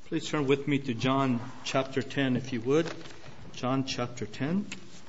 Please turn with me to John chapter 10, if you would. John chapter 10.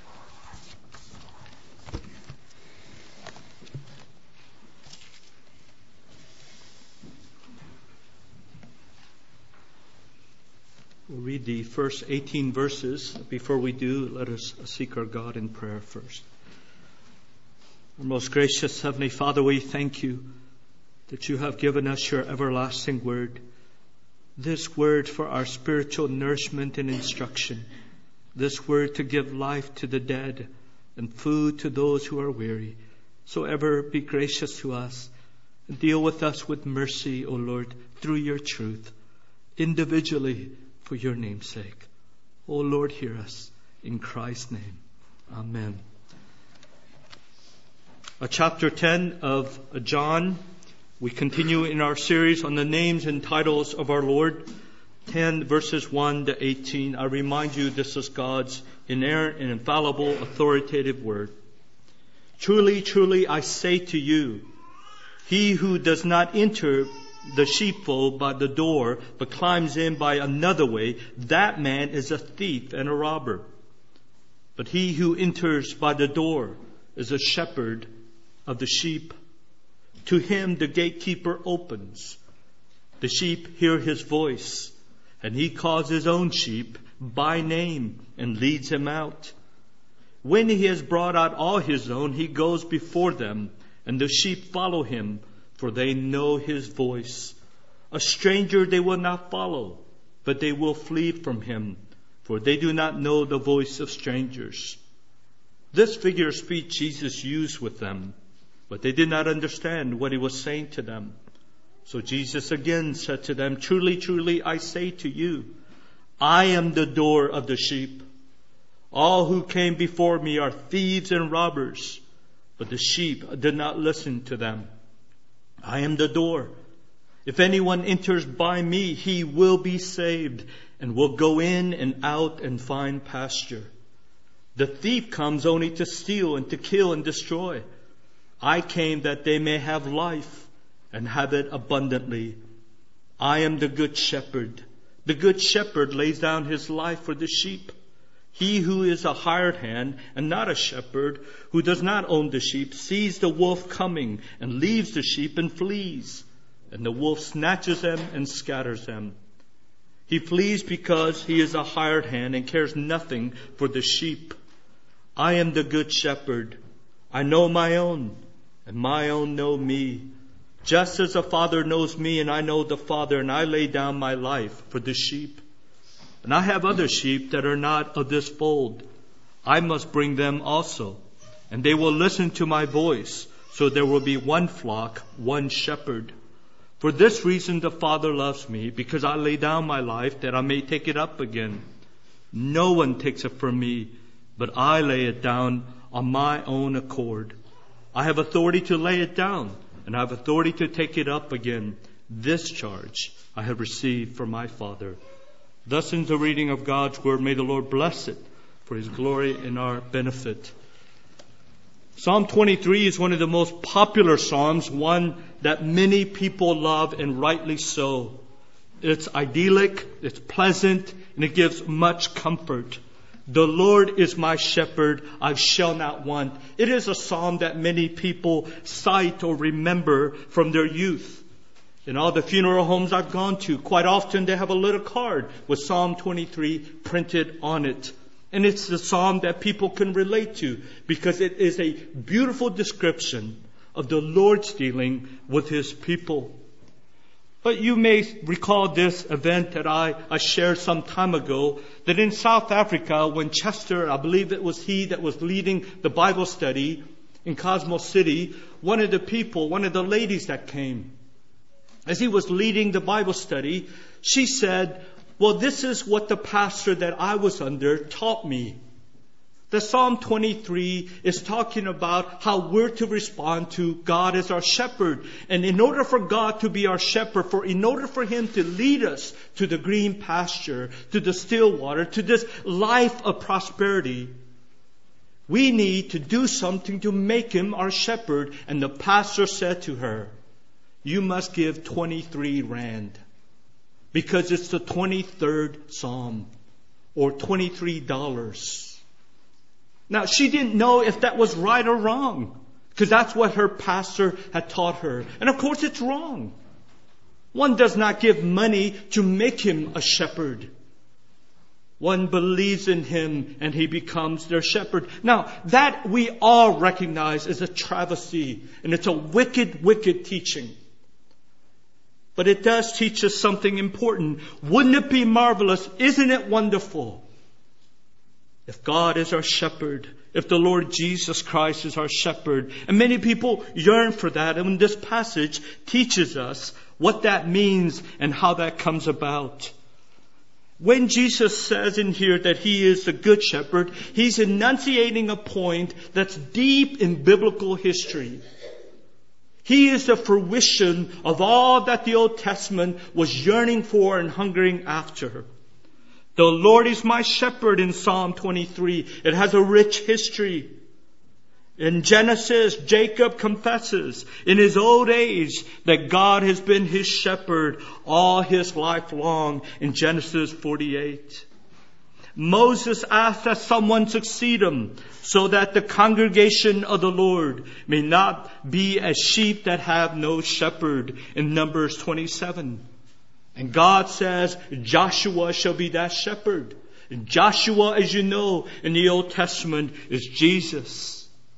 We'll read the first 18 verses. Before we do, let us seek our God in prayer first. Our most gracious Heavenly Father, we thank you that you have given us your everlasting word. This word for our spiritual nourishment and instruction. This word to give life to the dead and food to those who are weary. So ever be gracious to us and deal with us with mercy, O Lord, through your truth, individually for your name's sake. O Lord, hear us in Christ's name. Amen. Chapter 10 of John. We continue in our series on the names and titles of our Lord. 10 verses 1 to 18. I remind you, this is God's inerrant and infallible authoritative word. Truly, truly, I say to you, he who does not enter the sheepfold by the door, but climbs in by another way, that man is a thief and a robber. But he who enters by the door is a shepherd of the sheep. To him the gatekeeper opens. The sheep hear his voice, and he calls his own sheep by name and leads them out. When he has brought out all his own, he goes before them, and the sheep follow him, for they know his voice. A stranger they will not follow, but they will flee from him, for they do not know the voice of strangers. This figure of speech Jesus used with them, but they did not understand what he was saying to them. So Jesus again said to them, Truly, truly, I say to you, I am the door of the sheep. All who came before me are thieves and robbers, but the sheep did not listen to them. I am the door. If anyone enters by me, he will be saved and will go in and out and find pasture. The thief comes only to steal and to kill and destroy. I came that they may have life and have it abundantly. I am the good shepherd. The good shepherd lays down his life for the sheep. He who is a hired hand and not a shepherd, who does not own the sheep, sees the wolf coming and leaves the sheep and flees. And the wolf snatches them and scatters them. He flees because he is a hired hand and cares nothing for the sheep. I am the good shepherd. I know my own, and my own know me. Just as the Father knows me, and I know the Father, and I lay down my life for the sheep. And I have other sheep that are not of this fold. I must bring them also, and they will listen to my voice. So there will be one flock, one shepherd. For this reason the Father loves me, because I lay down my life that I may take it up again. No one takes it from me, but I lay it down on my own accord. I have authority to lay it down, and I have authority to take it up again. This charge I have received from my Father. Thus ends the reading of God's word. May the Lord bless it for his glory and our benefit. Psalm 23 is one of the most popular psalms, one that many people love, and rightly so. It's idyllic, it's pleasant, and it gives much comfort. The Lord is my shepherd, I shall not want. It is a psalm that many people cite or remember from their youth. In all the funeral homes I've gone to, quite often they have a little card with Psalm 23 printed on it. And it's the psalm that people can relate to because it is a beautiful description of the Lord's dealing with his people. But you may recall this event that I shared some time ago, that in South Africa, when Chester, I believe it was he that was leading the Bible study in Cosmo City, one of the ladies that came, as he was leading the Bible study, she said, well, this is what the pastor that I was under taught me. The Psalm 23 is talking about how we're to respond to God as our shepherd. And in order for God to be our shepherd, in order for him to lead us to the green pasture, to the still water, to this life of prosperity, we need to do something to make him our shepherd. And the pastor said to her, you must give 23 rand. because it's the 23rd Psalm, or $23. Now, she didn't know if that was right or wrong, because that's what her pastor had taught her. And of course it's wrong. One does not give money to make him a shepherd. One believes in him and he becomes their shepherd. Now, that we all recognize as a travesty, and it's a wicked, wicked teaching. But it does teach us something important. Wouldn't it be marvelous? Isn't it wonderful? If God is our shepherd, if the Lord Jesus Christ is our shepherd, and many people yearn for that, and this passage teaches us what that means and how that comes about. When Jesus says in here that He is the good shepherd, He's enunciating a point that's deep in biblical history. He is the fruition of all that the Old Testament was yearning for and hungering after. The Lord is my shepherd in Psalm 23. It has a rich history. In Genesis, Jacob confesses in his old age that God has been his shepherd all his life long in Genesis 48. Moses asked that someone succeed him so that the congregation of the Lord may not be as sheep that have no shepherd in Numbers 27. And God says Joshua shall be that shepherd. And Joshua, as you know, in the Old Testament is Jesus.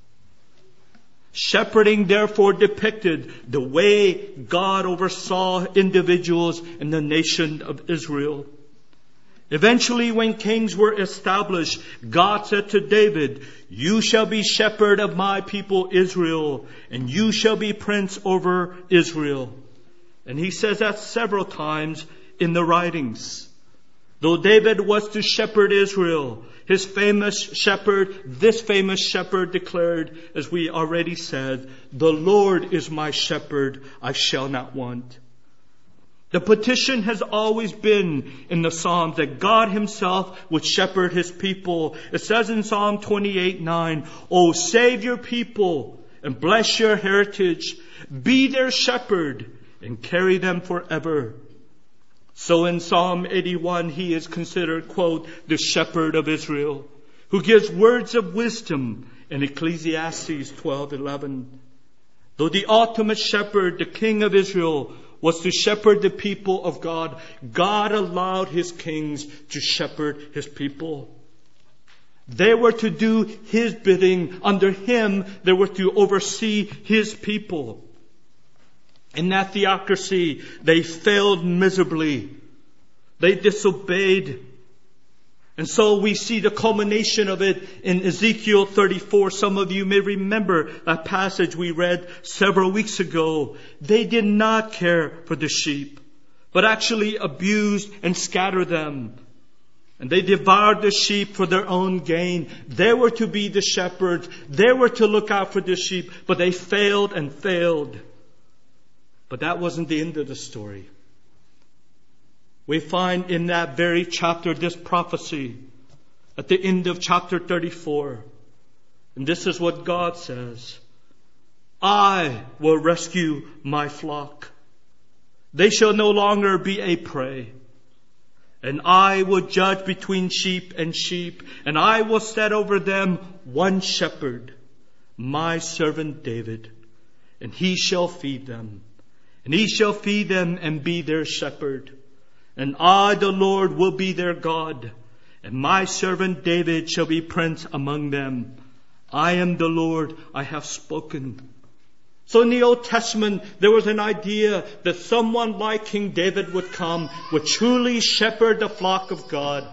Shepherding therefore depicted the way God oversaw individuals in the nation of Israel. Eventually, when kings were established, God said to David, "You shall be shepherd of my people Israel, and you shall be prince over Israel." And he says that several times in the writings. Though David was to shepherd Israel, this famous shepherd declared, as we already said, "The Lord is my shepherd, I shall not want." The petition has always been in the Psalms that God Himself would shepherd His people. It says in Psalm 28:9, "O save your people and bless your heritage. Be their shepherd and carry them forever." So in Psalm 81, He is considered, quote, the shepherd of Israel, who gives words of wisdom in Ecclesiastes 12:11. Though the ultimate shepherd, the King of Israel, was to shepherd the people of God, God allowed His kings to shepherd His people. They were to do His bidding. Under Him, they were to oversee His people. In that theocracy, they failed miserably. They disobeyed. And so we see the culmination of it in Ezekiel 34. Some of you may remember that passage we read several weeks ago. They did not care for the sheep, but actually abused and scattered them. And they devoured the sheep for their own gain. They were to be the shepherds. They were to look out for the sheep, but they failed and failed. But that wasn't the end of the story. We find in that very chapter this prophecy at the end of chapter 34. And this is what God says. "I will rescue my flock. They shall no longer be a prey. And I will judge between sheep and sheep. And I will set over them one shepherd, my servant David. And he shall feed them. And he shall feed them and be their shepherd. And I, the Lord, will be their God. And my servant David shall be prince among them. I am the Lord, I have spoken." So in the Old Testament, there was an idea that someone like King David would come, would truly shepherd the flock of God.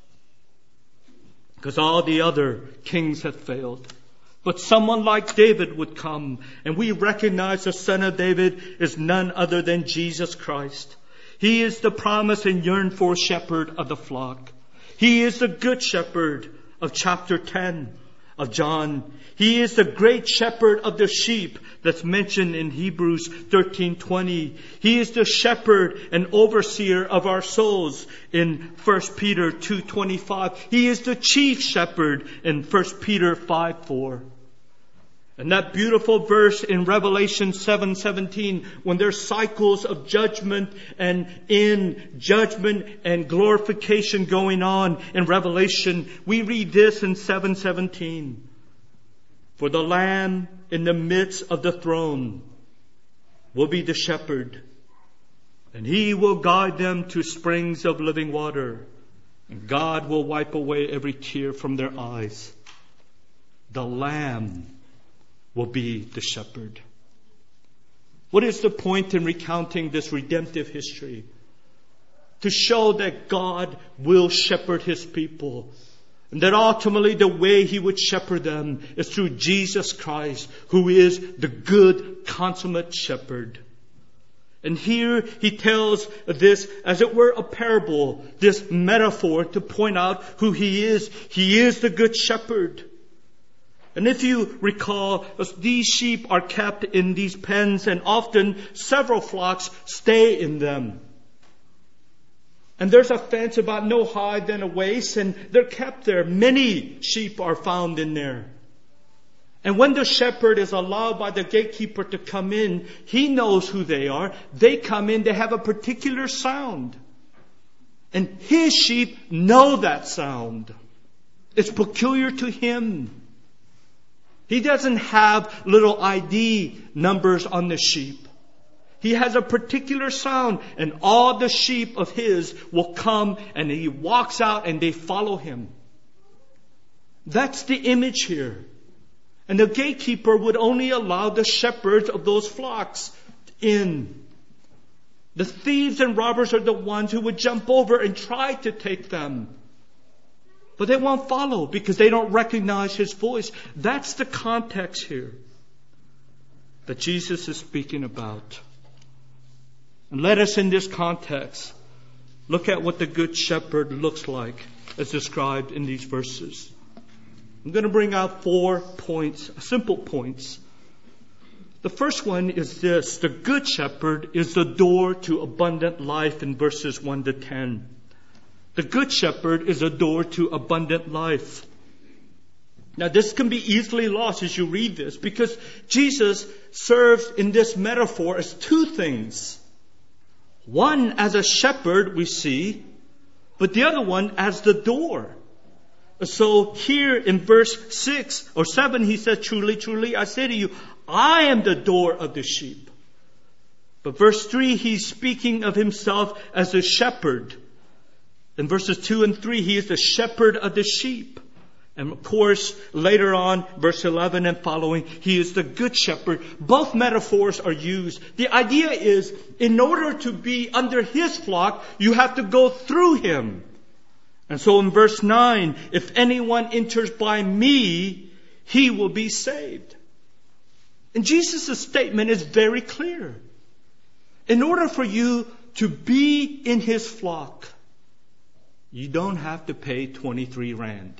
Because all the other kings had failed. But someone like David would come, and we recognize the Son of David is none other than Jesus Christ. He is the promised and yearned for shepherd of the flock. He is the good shepherd of chapter 10 of John. He is the great shepherd of the sheep that's mentioned in Hebrews 13:20. He is the shepherd and overseer of our souls in 1 Peter 2:25. He is the chief shepherd in 1 Peter 5:4. And that beautiful verse in Revelation 7:17, when there's cycles of judgment and glorification going on in Revelation, we read this in 7:17. For the Lamb in the midst of the throne will be the shepherd, and he will guide them to springs of living water, and God will wipe away every tear from their eyes. The Lamb will be the shepherd. What is the point in recounting this redemptive history? To show that God will shepherd His people. And that ultimately the way He would shepherd them is through Jesus Christ, who is the good, consummate shepherd. And here He tells this as it were a parable, this metaphor to point out who He is. He is the good shepherd. And if you recall, these sheep are kept in these pens, and often several flocks stay in them. And there's a fence about no higher than a waist, and they're kept there. Many sheep are found in there. And when the shepherd is allowed by the gatekeeper to come in, he knows who they are. They come in, they have a particular sound. And his sheep know that sound. It's peculiar to him. He doesn't have little ID numbers on the sheep. He has a particular sound, and all the sheep of his will come, and he walks out and they follow him. That's the image here. And the gatekeeper would only allow the shepherds of those flocks in. The thieves and robbers are the ones who would jump over and try to take them. But they won't follow because they don't recognize His voice. That's the context here that Jesus is speaking about. And let us in this context look at what the Good Shepherd looks like as described in these verses. I'm going to bring out 4 points, simple points. The first one is this: the Good Shepherd is the door to abundant life in verses 1 to 10. The Good Shepherd is a door to abundant life. Now this can be easily lost as you read this, because Jesus serves in this metaphor as 2 things. One as a shepherd we see, but the other one as the door. So here in verse 6 or 7 he says, truly, truly, I say to you, I am the door of the sheep. But verse 3, he's speaking of himself as a shepherd. In verses 2 and 3, he is the shepherd of the sheep. And of course, later on, verse 11 and following, he is the good shepherd. Both metaphors are used. The idea is, in order to be under his flock, you have to go through him. And so in verse 9, if anyone enters by me, he will be saved. And Jesus' statement is very clear. In order for you to be in his flock, you don't have to pay 23 rand.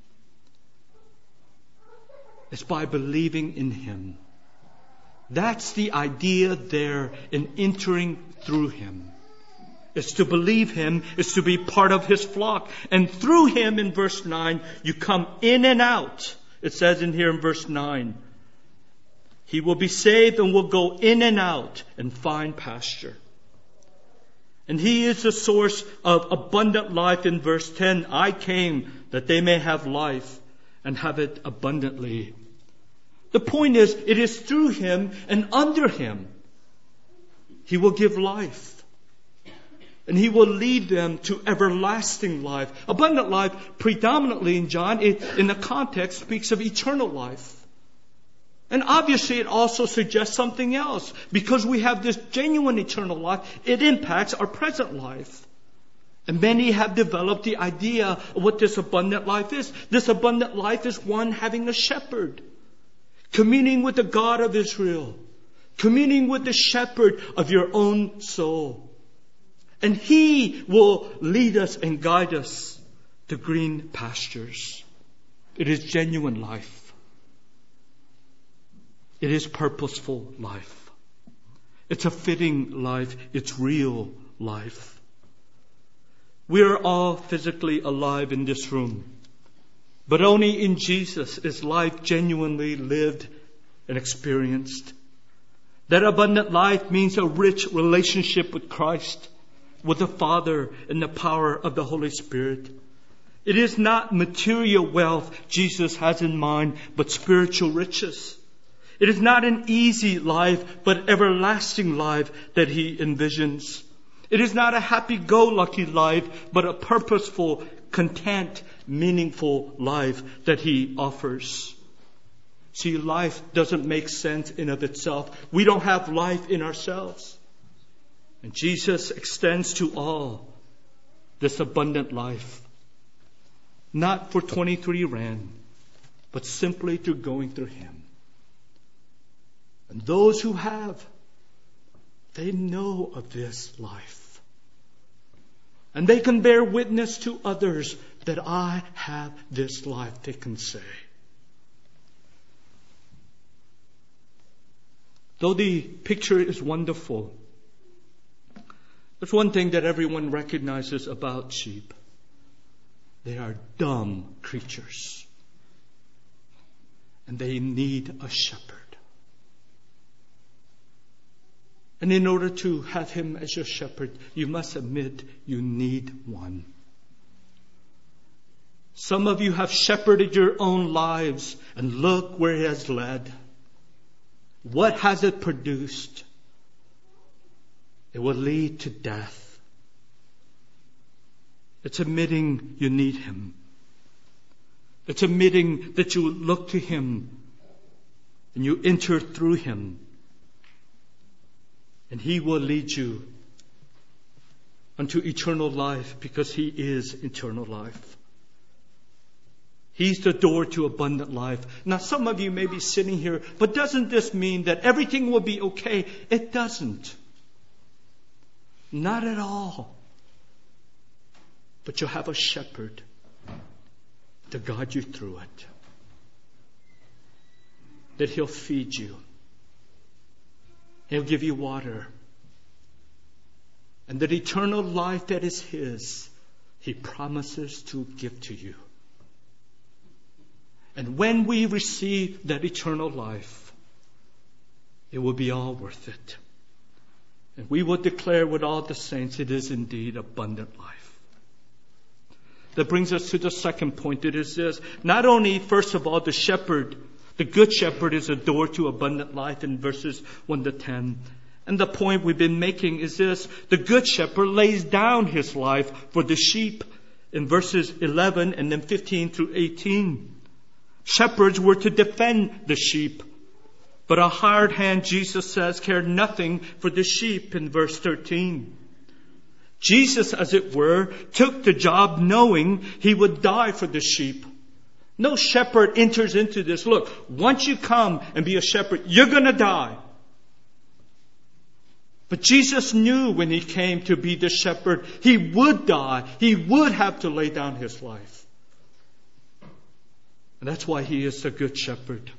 It's by believing in him. That's the idea there in entering through him. It's to believe him. It's to be part of his flock. And through him, in verse 9, you come in and out. It says in here in verse 9, he will be saved and will go in and out and find pasture. And he is the source of abundant life in verse 10. I came that they may have life and have it abundantly. The point is, it is through him and under him he will give life. And he will lead them to everlasting life. Abundant life, predominantly in John, in the context, speaks of eternal life. And obviously it also suggests something else. Because we have this genuine eternal life, it impacts our present life. And many have developed the idea of what this abundant life is. This abundant life is one having a shepherd. Communing with the God of Israel. Communing with the shepherd of your own soul. And he will lead us and guide us to green pastures. It is genuine life. It is purposeful life. It's a fitting life. It's real life. We are all physically alive in this room. But only in Jesus is life genuinely lived and experienced. That abundant life means a rich relationship with Christ, with the Father, and the power of the Holy Spirit. It is not material wealth Jesus has in mind, but spiritual riches. It is not an easy life, but everlasting life that He envisions. It is not a happy-go-lucky life, but a purposeful, content, meaningful life that He offers. See, life doesn't make sense in of itself. We don't have life in ourselves. And Jesus extends to all this abundant life. Not for 23 rand, but simply through going through Him. And those who have, they know of this life. And they can bear witness to others that I have this life, they can say. Though the picture is wonderful, there's one thing that everyone recognizes about sheep. They are dumb creatures. And they need a shepherd. And in order to have Him as your shepherd, you must admit you need one. Some of you have shepherded your own lives, and look where it has led. What has it produced? It will lead to death. It's admitting you need Him. It's admitting that you look to Him and you enter through Him. And He will lead you unto eternal life because He is eternal life. He's the door to abundant life. Now, some of you may be sitting here, but doesn't this mean that everything will be okay? It doesn't. Not at all. But you'll have a shepherd to guide you through it. That He'll feed you. He'll give you water. And that eternal life that is His, He promises to give to you. And when we receive that eternal life, it will be all worth it. And we will declare with all the saints, it is indeed abundant life. That brings us to the second point. It is this. Not only, first of all, the shepherd, the good shepherd is a door to abundant life in verses 1 to 10. And the point we've been making is this. The good shepherd lays down his life for the sheep in verses 11 and then 15 through 18. Shepherds were to defend the sheep. But a hired hand, Jesus says, cared nothing for the sheep in verse 13. Jesus, as it were, took the job knowing He would die for the sheep. No shepherd enters into this. Look, once you come and be a shepherd, you're going to die. But Jesus knew when He came to be the shepherd, He would die. He would have to lay down His life. And that's why He is the good shepherd.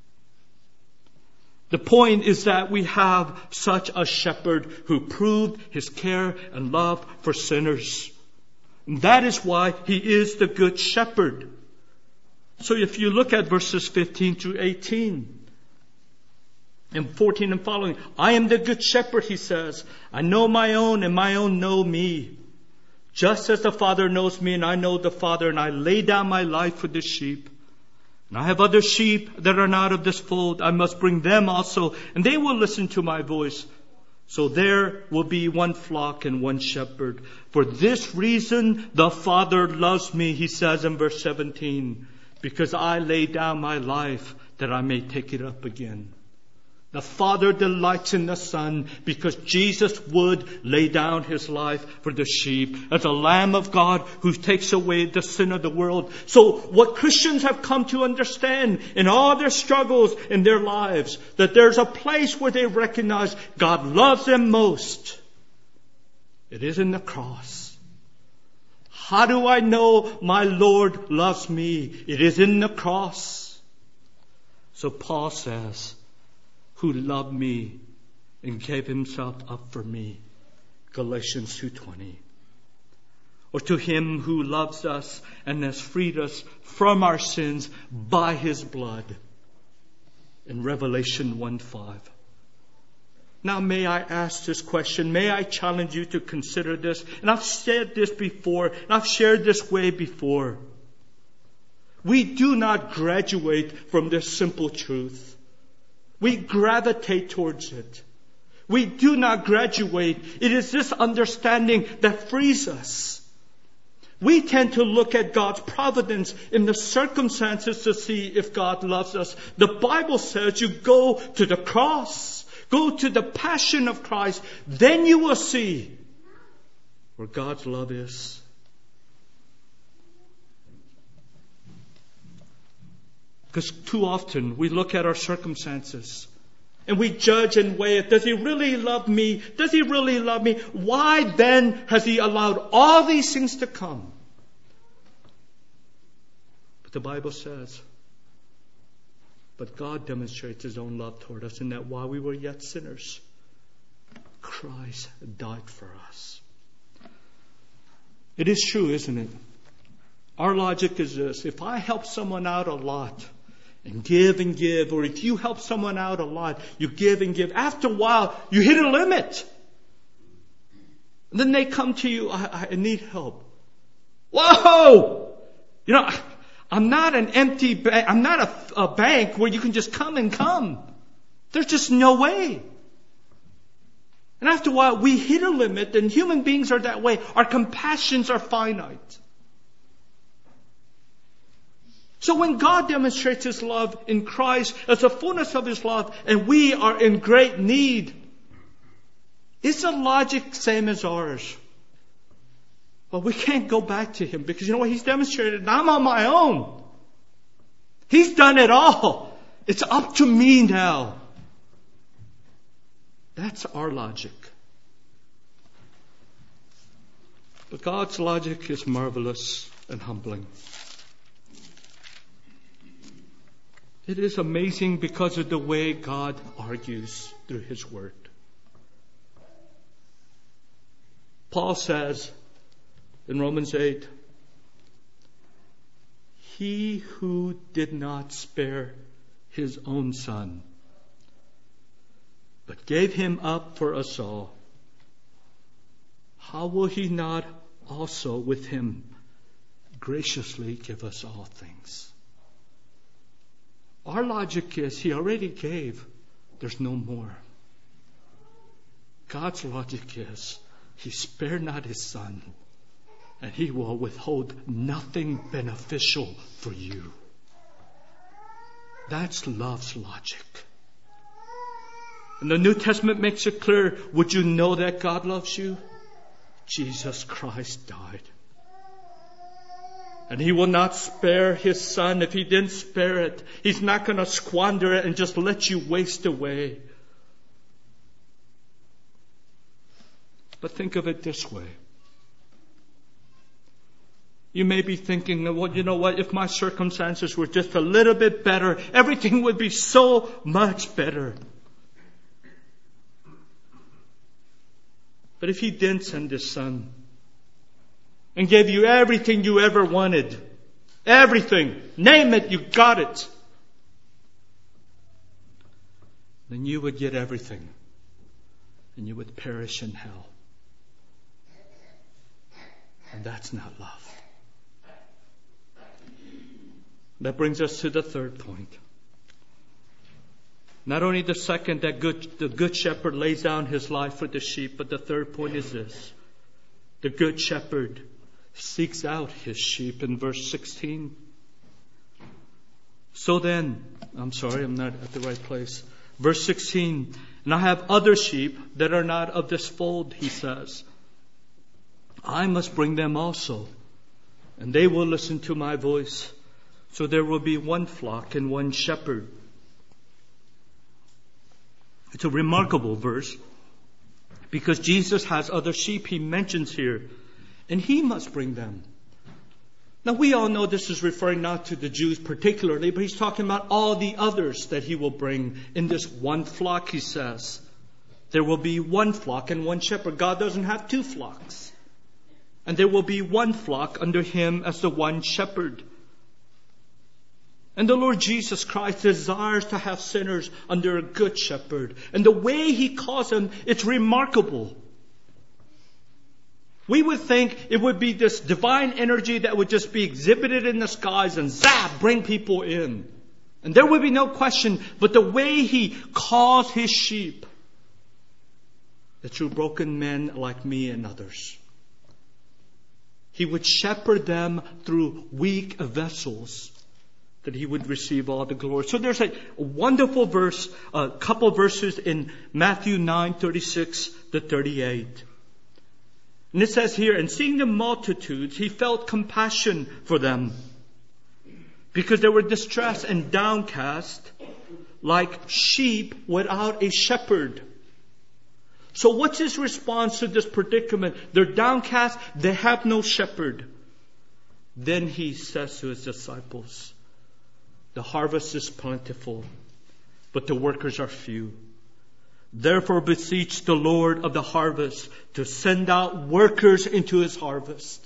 The point is that we have such a shepherd who proved His care and love for sinners. And that is why He is the good shepherd. So if you look at verses 15 through 18 and 14 and following, I am the good shepherd, He says. I know my own and my own know me. Just as the Father knows me and I know the Father, and I lay down my life for the sheep. And I have other sheep that are not of this fold. I must bring them also, and they will listen to my voice. So there will be one flock and one shepherd. For this reason the Father loves me, He says in verse 17, because I lay down my life that I may take it up again. The Father delights in the Son because Jesus would lay down His life for the sheep as a Lamb of God who takes away the sin of the world. So what Christians have come to understand in all their struggles in their lives, that there's a place where they recognize God loves them most. It is in the cross. How do I know my Lord loves me? It is in the cross. So Paul says, who loved me and gave Himself up for me. Galatians 2:20. Or to Him who loves us and has freed us from our sins by His blood. in Revelation 1:5. Now may I ask this question, may I challenge you to consider this, and I've said this before, and I've shared this way before. We do not graduate from this simple truth. We gravitate towards it. We do not graduate. It is this understanding that frees us. We tend to look at God's providence in the circumstances to see if God loves us. The Bible says you go to the cross, go to the passion of Christ, then you will see where God's love is. Because too often we look at our circumstances and we judge and weigh it. Does He really love me? Does He really love me? Why then has He allowed all these things to come? But the Bible says, but God demonstrates His own love toward us in that while we were yet sinners, Christ died for us. It is true, isn't it? Our logic is this. If I help someone out a lot, and give, or if you help someone out a lot, you give and give. After a while, you hit a limit. And then they come to you, I need help. Whoa! You know, I'm not an empty bank. I'm not a bank where you can just come and come. There's just no way. And after a while, we hit a limit, and human beings are that way. Our compassions are finite. So when God demonstrates His love in Christ as the fullness of His love, and we are in great need, is the logic same as ours? Well, we can't go back to Him because you know what He's demonstrated? I'm on my own. He's done it all. It's up to me now. That's our logic. But God's logic is marvelous and humbling. It is amazing because of the way God argues through His Word. Paul says in Romans 8, He who did not spare His own Son, but gave Him up for us all, how will He not also with Him graciously give us all things? Our logic is He already gave. There's no more. God's logic is He spared not His Son, and He will withhold nothing beneficial for you. That's love's logic. And the New Testament makes it clear. Would you know that God loves you? Jesus Christ died. And He will not spare His Son. If He didn't spare it, He's not going to squander it and just let you waste away. But think of it this way. You may be thinking, well, you know what? If my circumstances were just a little bit better, everything would be so much better. But if He didn't send His Son, and gave you everything you ever wanted. Everything. Name it, you got it. Then you would get everything. And you would perish in hell. And that's not love. That brings us to the third point. Not only the second, that the good shepherd lays down his life for the sheep, but the third point is this. The good shepherd seeks out his sheep in verse 16. So then, I'm sorry, I'm not at the right place. Verse 16, and I have other sheep that are not of this fold, He says. I must bring them also, and they will listen to my voice. So there will be one flock and one shepherd. It's a remarkable verse because Jesus has other sheep He mentions here. And He must bring them. Now we all know this is referring not to the Jews particularly, but He's talking about all the others that He will bring in this one flock, He says. There will be one flock and one shepherd. God doesn't have two flocks. And there will be one flock under Him as the one shepherd. And the Lord Jesus Christ desires to have sinners under a good shepherd. And the way He calls them, it's remarkable. We would think it would be this divine energy that would just be exhibited in the skies and zap, bring people in. And there would be no question, but the way He calls His sheep, it's through broken men like me and others. He would shepherd them through weak vessels, that He would receive all the glory. So there's a wonderful verse, a couple verses in Matthew 9:36-38. And it says here, and seeing the multitudes, He felt compassion for them, because they were distressed and downcast, like sheep without a shepherd. So what's His response to this predicament? They're downcast, they have no shepherd. Then He says to His disciples, the harvest is plentiful, but the workers are few. Therefore beseech the Lord of the harvest to send out workers into His harvest.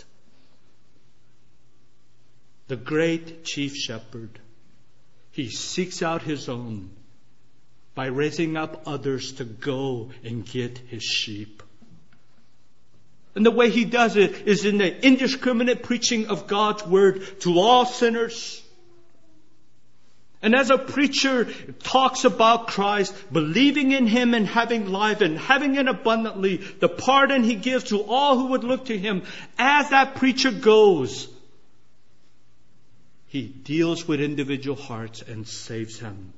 The great chief shepherd, He seeks out His own by raising up others to go and get His sheep. And the way He does it is in the indiscriminate preaching of God's word to all sinners. And as a preacher talks about Christ, believing in Him and having life and having it abundantly, the pardon He gives to all who would look to Him, as that preacher goes, he deals with individual hearts and saves them.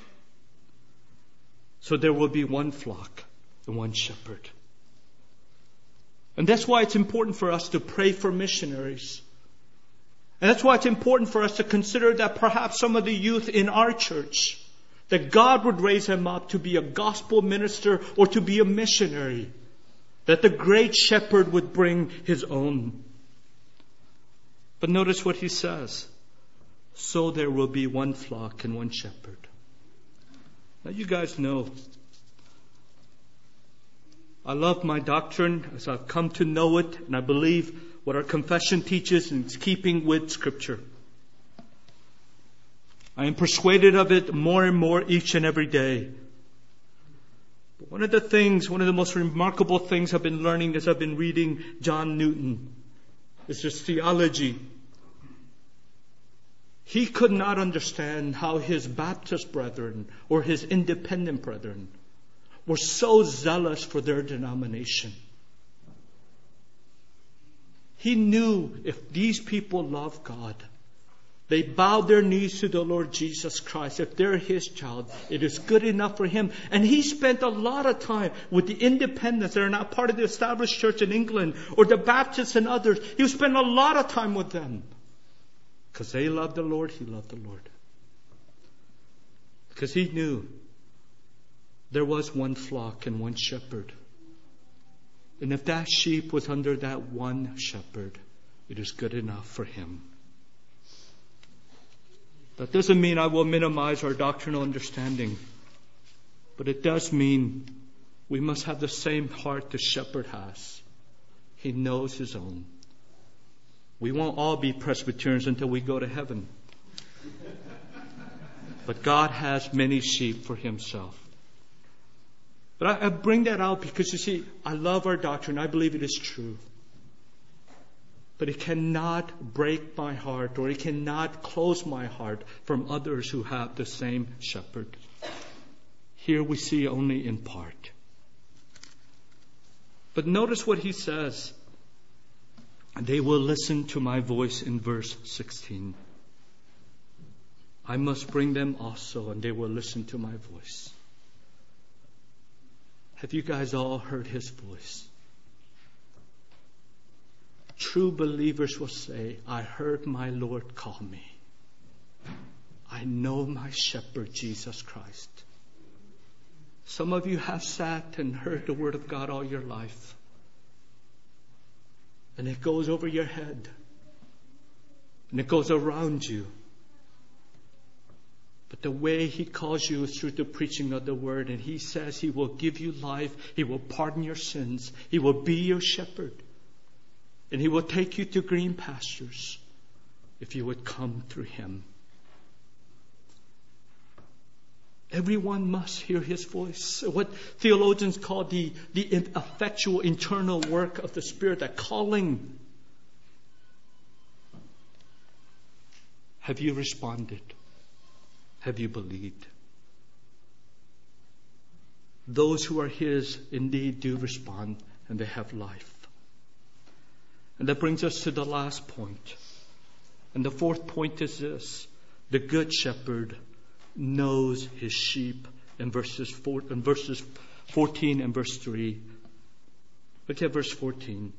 So there will be one flock and one shepherd. And that's why it's important for us to pray for missionaries. And that's why it's important for us to consider that perhaps some of the youth in our church, that God would raise them up to be a gospel minister or to be a missionary. That the great shepherd would bring his own. But notice what he says. So there will be one flock and one shepherd. Now you guys know, I love my doctrine as I've come to know it, and I believe what our confession teaches, and it's keeping with Scripture. I am persuaded of it more and more each and every day. But one of the most remarkable things I've been learning as I've been reading John Newton is his theology. He could not understand how his Baptist brethren or his independent brethren were so zealous for their denomination. He knew if these people love God, they bow their knees to the Lord Jesus Christ. If they're His child, it is good enough for Him. And he spent a lot of time with the independents that are not part of the established church in England or the Baptists and others. He spent a lot of time with them. Because they loved the Lord, he loved the Lord. Because he knew there was one flock and one shepherd. And if that sheep was under that one shepherd, it is good enough for him. That doesn't mean I will minimize our doctrinal understanding. But it does mean we must have the same heart the shepherd has. He knows his own. We won't all be Presbyterians until we go to heaven. But God has many sheep for himself. But I bring that out because, you see, I love our doctrine. I believe it is true. But it cannot break my heart, or it cannot close my heart from others who have the same shepherd. Here we see only in part. But notice what he says. They will listen to my voice in verse 16. I must bring them also, and they will listen to my voice. Have you guys all heard his voice? True believers will say, I heard my Lord call me. I know my shepherd, Jesus Christ. Some of you have sat and heard the word of God all your life. And it goes over your head. And it goes around you. But the way he calls you is through the preaching of the word. And he says he will give you life. He will pardon your sins. He will be your shepherd. And he will take you to green pastures if you would come through him. Everyone must hear his voice. What theologians call the effectual internal work of the Spirit, that calling. Have you responded? Have you believed? Those who are his indeed do respond, and they have life. And that brings us to the last point. And the fourth point is this: the good shepherd knows his sheep. In verses 14 and verse 3. Look at verse 14.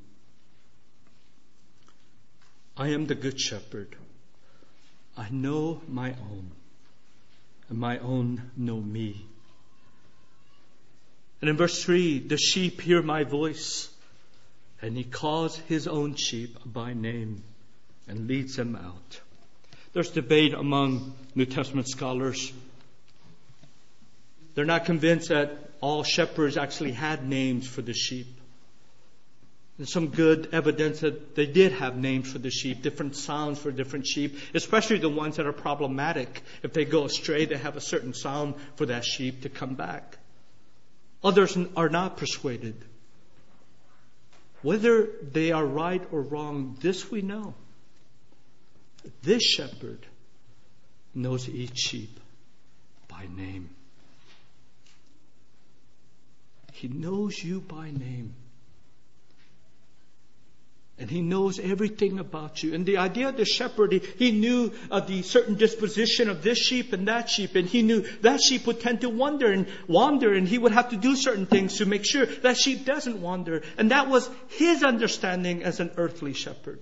I am the good shepherd. I know my own, and my own know me. And in verse 3, the sheep hear my voice, and he calls his own sheep by name and leads them out. There's debate among New Testament scholars. They're not convinced that all shepherds actually had names for the sheep. There's some good evidence that they did have names for the sheep, different sounds for different sheep, especially the ones that are problematic. If they go astray, they have a certain sound for that sheep to come back. Others are not persuaded. Whether they are right or wrong, this we know. This shepherd knows each sheep by name. He knows you by name. And he knows everything about you. And the idea of the shepherd, he knew of the certain disposition of this sheep and that sheep. And he knew that sheep would tend to wander. And he would have to do certain things to make sure that sheep doesn't wander. And that was his understanding as an earthly shepherd.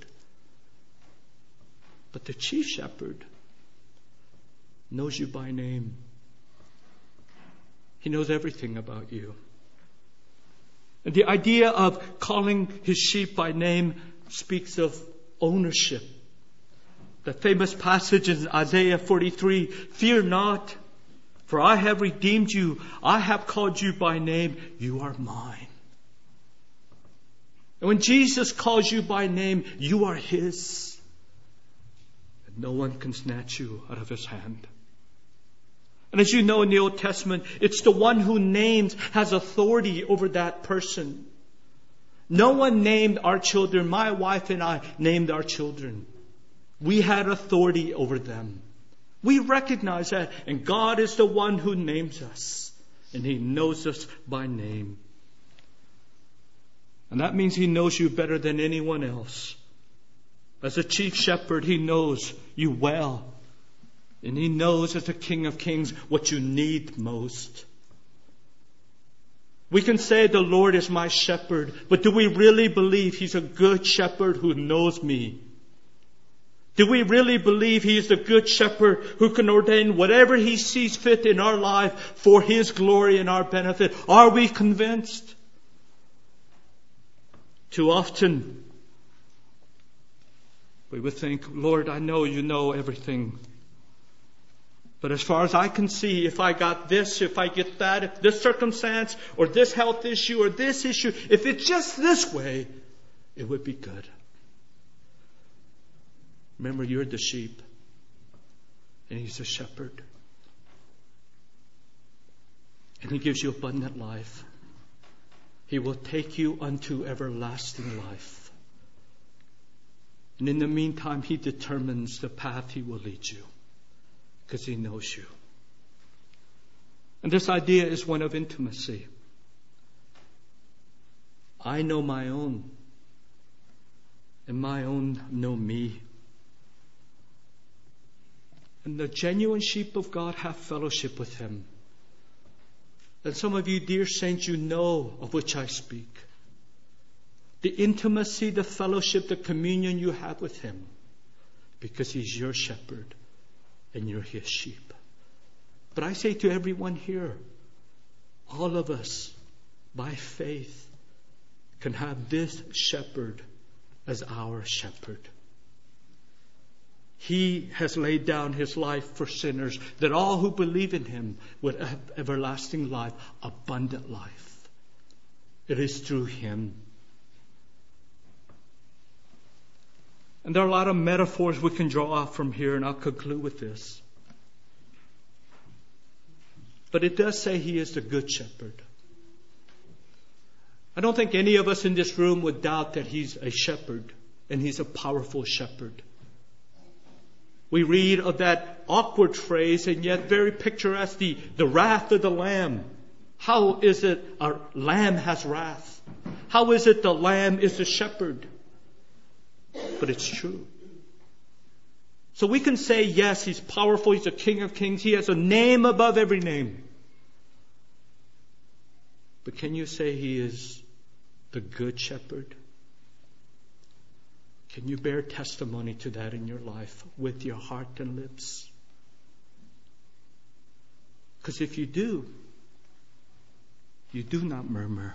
But the chief shepherd knows you by name. He knows everything about you. And the idea of calling his sheep by name speaks of ownership. The famous passage in Isaiah 43, fear not, for I have redeemed you. I have called you by name. You are mine. And when Jesus calls you by name, you are his. And no one can snatch you out of his hand. And as you know in the Old Testament, it's the one who names has authority over that person. No one named our children. My wife and I named our children. We had authority over them. We recognize that. And God is the one who names us. And he knows us by name. And that means he knows you better than anyone else. As a chief shepherd, he knows you well. And he knows as the King of Kings what you need most. We can say the Lord is my shepherd, but do we really believe he's a good shepherd who knows me? Do we really believe he is the good shepherd who can ordain whatever he sees fit in our life for his glory and our benefit? Are we convinced? Too often we would think, Lord, I know you know everything. But as far as I can see, if I got this, if I get that, if this circumstance or this health issue or this issue, if it's just this way, it would be good. Remember, you're the sheep and he's the shepherd. And he gives you abundant life. He will take you unto everlasting life. And in the meantime, he determines the path he will lead you. Because he knows you. And this idea is one of intimacy. I know my own. And my own know me. And the genuine sheep of God have fellowship with him. And some of you, dear saints, you know of which I speak. The intimacy, the fellowship, the communion you have with him. Because he's your shepherd. And you're his sheep. But I say to everyone here, all of us, by faith, can have this shepherd as our shepherd. He has laid down his life for sinners, that all who believe in him would have everlasting life, abundant life. It is through him. And there are a lot of metaphors we can draw off from here, and I'll conclude with this. But it does say He is the Good Shepherd. I don't think any of us in this room would doubt that He's a shepherd, and He's a powerful shepherd. We read of that awkward phrase, and yet very picturesque, the wrath of the Lamb. How is it a lamb has wrath? How is it the Lamb is the shepherd? But it's true. So we can say, yes, He's powerful, He's the King of Kings, He has a name above every name. But can you say He is the Good Shepherd? Can you bear testimony to that in your life with your heart and lips? Because if you do not murmur.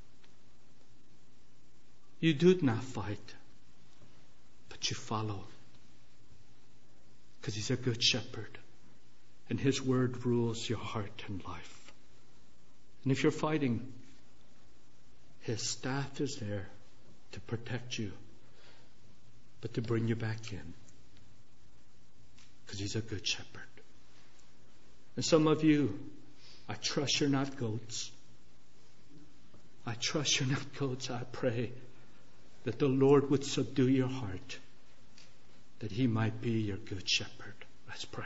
You do not fight. But you follow. Because He's a good shepherd. And His word rules your heart and life. And if you're fighting, His staff is there to protect you, but to bring you back in. Because He's a good shepherd. And some of you, I trust you're not goats. I trust you're not goats. I pray that the Lord would subdue your heart, that He might be your good shepherd. Let's pray.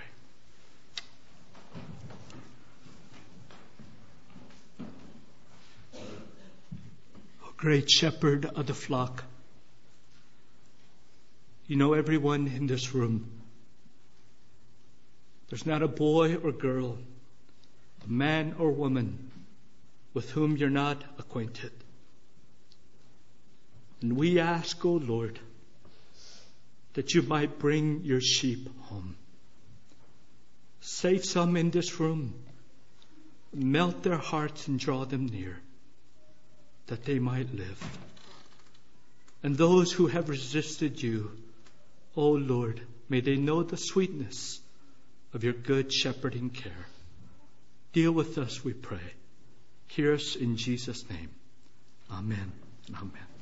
Oh, great shepherd of the flock, you know everyone in this room. There's not a boy or girl, a man or woman with whom you're not acquainted. And we ask, O Lord, that you might bring your sheep home. Save some in this room. Melt their hearts and draw them near, that they might live. And those who have resisted you, O Lord, may they know the sweetness of your good shepherding care. Deal with us, we pray. Hear us in Jesus' name. Amen and amen.